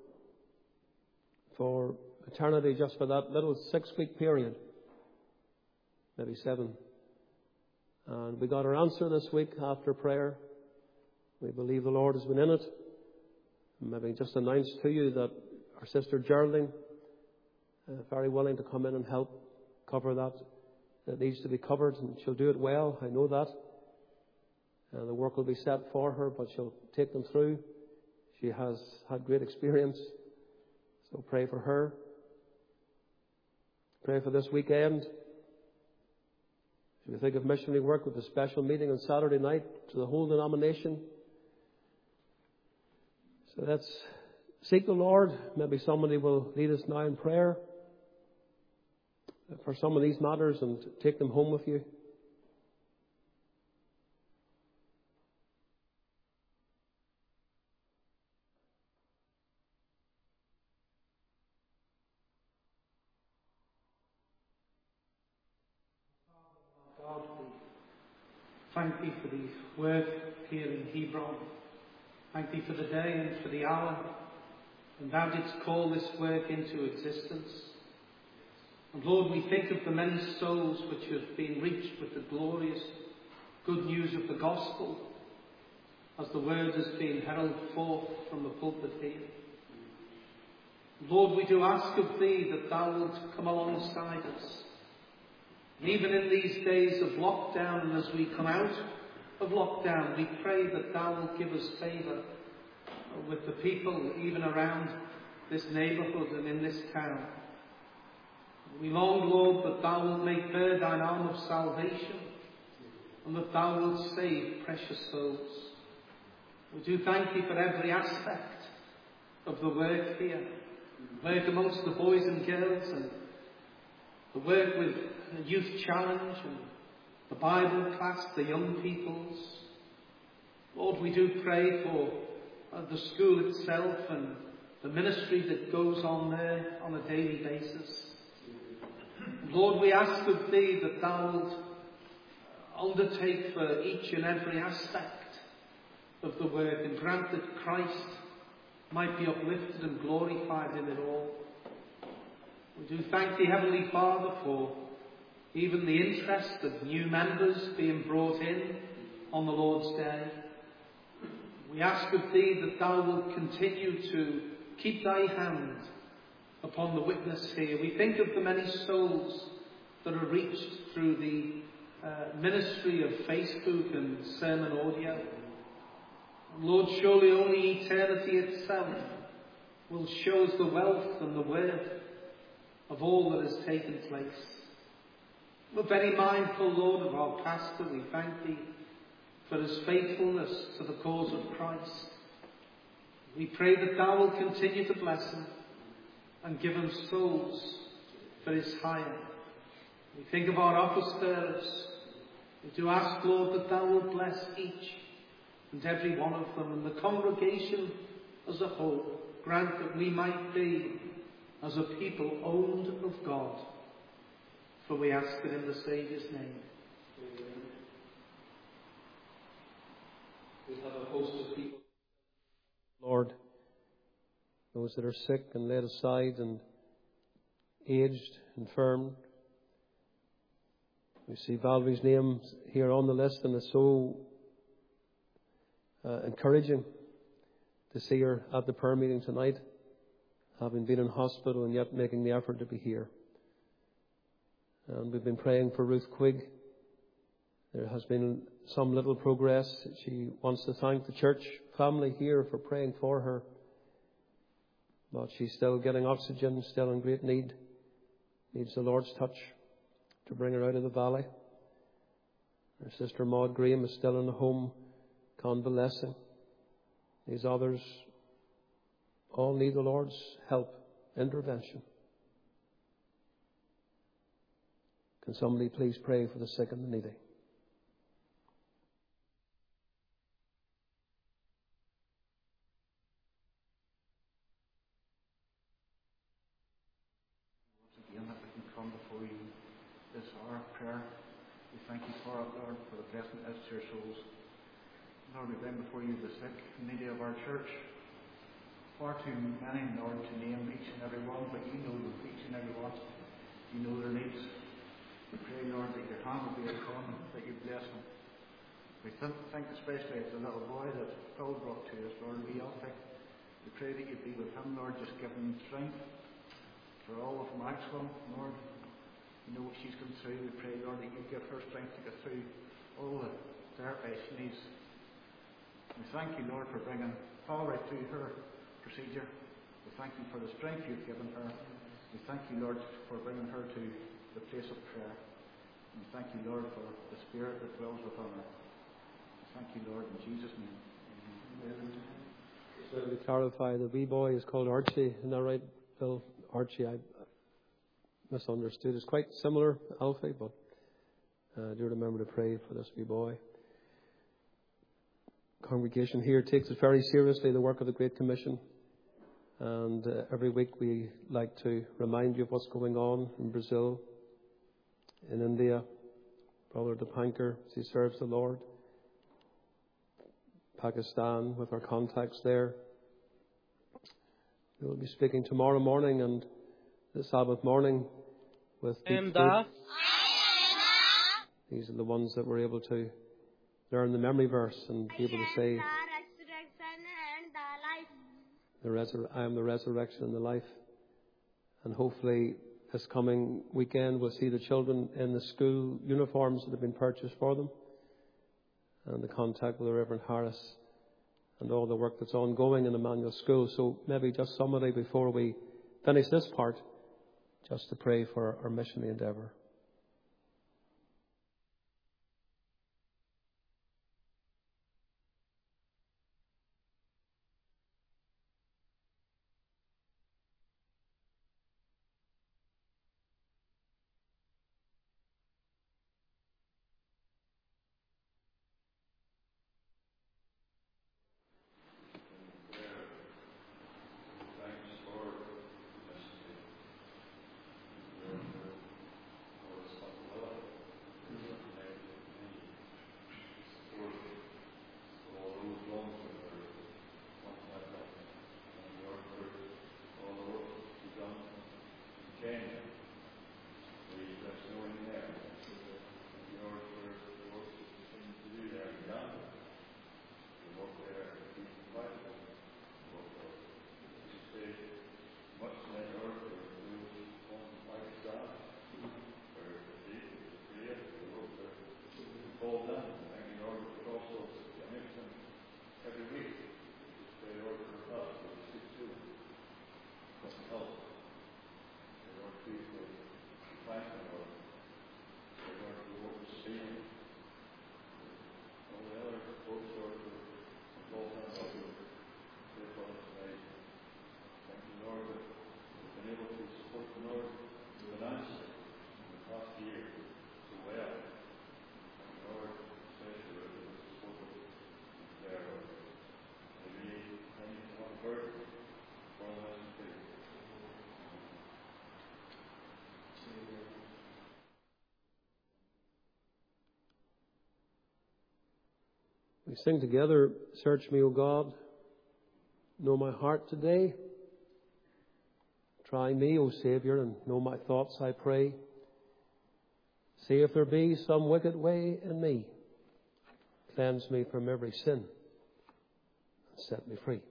for eternity just for that little 6-week period. Maybe 7. And we got our answer this week after prayer. We believe the Lord has been in it. And maybe just announce to you that our sister Geraldine very willing to come in and help cover that. That needs to be covered, and she'll do it well. I know that. The work will be set for her, but she'll take them through. She has had great experience. So pray for her. Pray for this weekend. If you think of missionary work with a special meeting on Saturday night to the whole denomination. So let's seek the Lord. Maybe somebody will lead us now in prayer for some of these matters and take them home with you. Thank Thee for the work here in Hebron. Thank Thee for the day and for the hour. And Thou didst call this work into existence. And Lord, we think of the many souls which have been reached with the glorious good news of the gospel as the word has been heralded forth from the pulpit here. Lord, we do ask of Thee that Thou wilt come alongside us. And even in these days of lockdown, and as we come out of lockdown, we pray that Thou wilt give us favour with the people even around this neighbourhood and in this town. We long, Lord, that Thou wilt make bare Thine arm of salvation, and that Thou wilt save precious souls. We do thank Thee for every aspect of the work here. Work amongst the boys and girls, and the work with the Youth Challenge and the Bible class, the young peoples. Lord, we do pray for the school itself and the ministry that goes on there on a daily basis. Lord, we ask of thee that thou wilt undertake for each and every aspect of the work, and grant that Christ might be uplifted and glorified in it all. We do thank thee, Heavenly Father, for even the interest of new members being brought in on the Lord's Day. We ask of thee that thou wilt continue to keep thy hand upon the witness here. We think of the many souls that are reached through the ministry of Facebook and sermon audio. Lord, surely only eternity itself will show us the wealth and the worth of all that has taken place. We're very mindful, Lord, of our pastor. We thank thee for his faithfulness to the cause of Christ. We pray that thou wilt continue to bless him and give him souls for his hire. We think of our office bearers. We do ask, Lord, that thou wilt bless each and every one of them, and the congregation as a whole. Grant that we might be, as a people, owned of God. For we ask it in the Saviour's name. Amen. We have a host of people, Lord, those that are sick and laid aside and aged, infirm. We see Valerie's name here on the list, and it's so encouraging to see her at the prayer meeting tonight, having been in hospital and yet making the effort to be here. And we've been praying for Ruth Quigg. There has been some little progress. She wants to thank the church family here for praying for her. But she's still getting oxygen, still in great need. Needs the Lord's touch to bring her out of the valley. Her sister Maud Graham is still in the home, convalescing. These others all need the Lord's help, intervention. Can somebody please pray for the sick and the needy? Once again, that we can come before you this hour of prayer. We thank you for it, Lord, for the blessing as to your souls. Lord, we bring before you the sick and needy of our church. Far too many, Lord, to name each and every one, but you know each and every one. You know their needs. We pray, Lord, that your hand will be upon them, that you bless them. We think especially of the little boy that Phil brought to us, Lord, we pray that you be with him, Lord, just give him strength for all of Maxwell, Lord. You know what she's gone through. We pray, Lord, that you give her strength to get through all the therapy she needs. We thank you, Lord, for bringing Paul right through her procedure. We thank you for the strength you've given her. We thank you, Lord, for bringing her to the place of prayer. And we thank you, Lord, for the Spirit that dwells within her. We thank you, Lord, in Jesus' name. Amen. So to clarify, the wee boy is called Archie. Isn't that right, Bill? Archie, I misunderstood. It's quite similar, Alfie, but do remember to pray for this wee boy. Congregation here takes it very seriously, the work of the Great Commission. And every week we like to remind you of what's going on in Brazil, in India. Brother Dipankar, as he serves the Lord. Pakistan, with our contacts there. We will be speaking tomorrow morning and the Sabbath morning with Deep Fruit. These are the ones that were able to learn the memory verse and be able to say, I am the resurrection and the life. And hopefully this coming weekend we'll see the children in the school uniforms that have been purchased for them, and the contact with the Reverend Harris and all the work that's ongoing in Emmanuel School. So maybe just somebody, before we finish this part, just to pray for our missionary endeavour. We sing together, "Search me, O God, know my heart today. Try me, O Saviour, and know my thoughts, I pray. See if there be some wicked way in me. Cleanse me from every sin and set me free."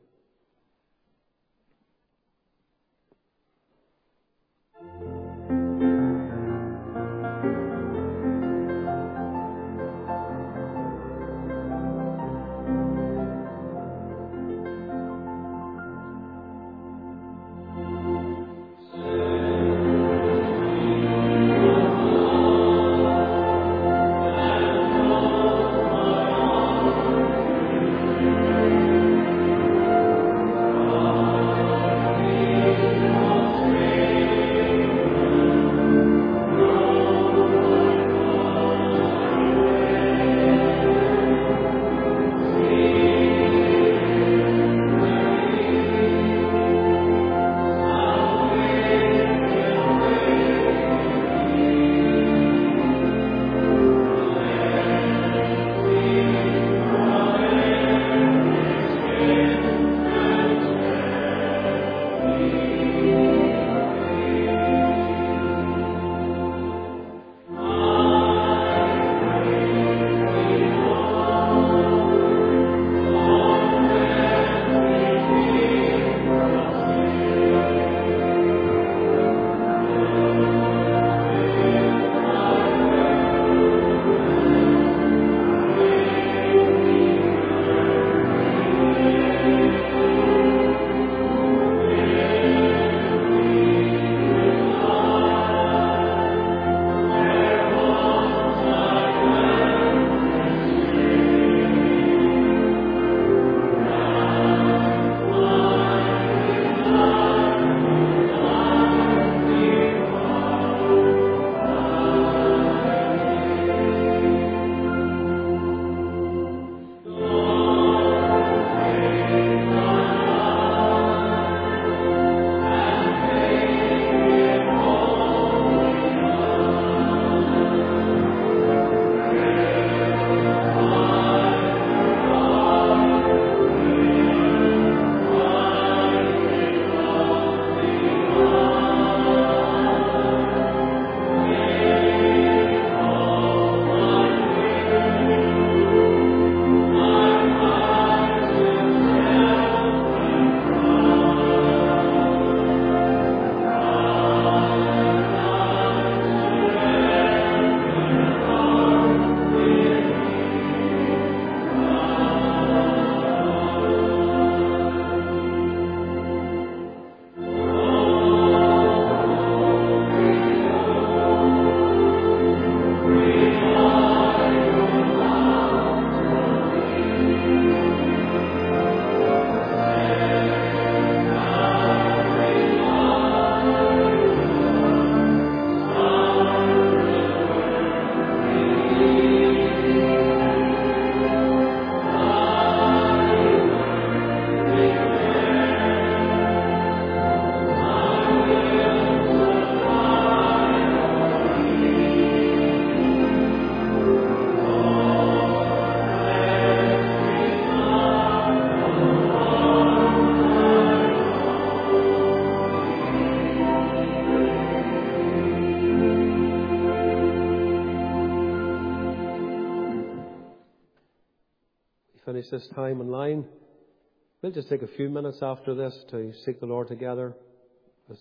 Finish this time in line. We'll just take a few minutes after this to seek the Lord together. There's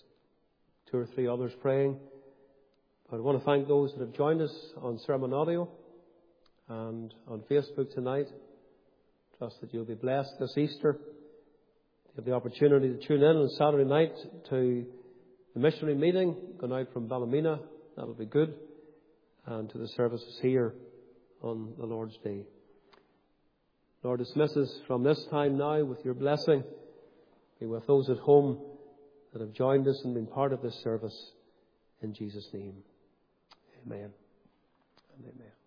2 or 3 others praying. But I want to thank those that have joined us on Sermon Audio and on Facebook tonight. Trust that you'll be blessed this Easter. You have the opportunity to tune in on Saturday night to the missionary meeting going out from Ballymena. That'll be good. And to the services here on the Lord's Day. Lord, dismiss us from this time now with your blessing. Be with those at home that have joined us and been part of this service. In Jesus' name, amen and amen.